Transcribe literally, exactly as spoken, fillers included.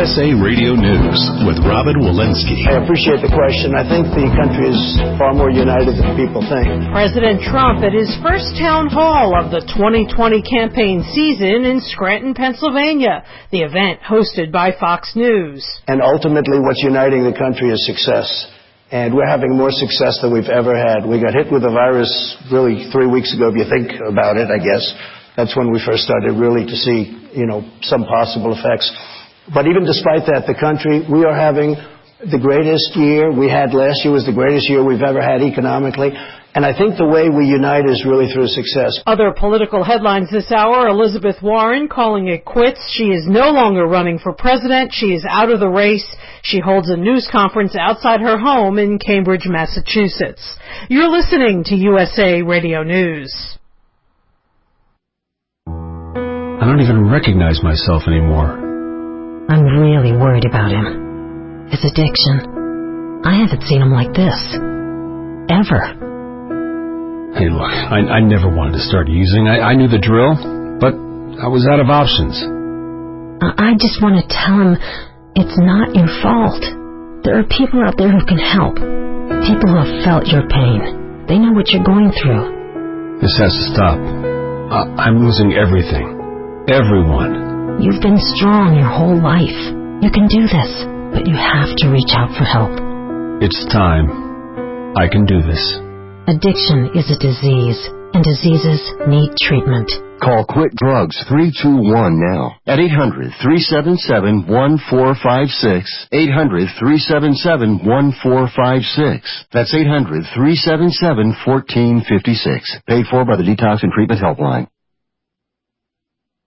S A Radio News with Robin Walensky. I appreciate the question. I think the country is far more united than people think. President Trump at his first town hall of the twenty twenty campaign season in Scranton, Pennsylvania. The event hosted by Fox News. And ultimately what's uniting the country is success. And we're having more success than we've ever had. We got hit with the virus really three weeks ago, if you think about it, I guess. That's when we first started really to see, you know, some possible effects. But even despite that, the country, we are having the greatest year we had last year was the greatest year we've ever had economically. And I think the way we unite is really through success. Other political headlines this hour, Elizabeth Warren calling it quits. She is no longer running for president. She is out of the race. She holds a news conference outside her home in Cambridge, Massachusetts. You're listening to U S A Radio News. I don't even recognize myself anymore. I'm really worried about him. His addiction. I haven't seen him like this. Ever. Hey, look, I, I never wanted to start using. I, I knew the drill, but I was out of options. I just want to tell him it's not your fault. There are people out there who can help. People who have felt your pain. They know what you're going through. This has to stop. I, I'm losing everything. Everyone. You've been strong your whole life. You can do this, but you have to reach out for help. It's time. I can do this. Addiction is a disease, and diseases need treatment. Call Quit Drugs three two one now at eight hundred, three seven seven, one four five six, eight hundred, three seven seven, one four five six. That's eight hundred, three seven seven, one four five six. Paid for by the Detox and Treatment Helpline.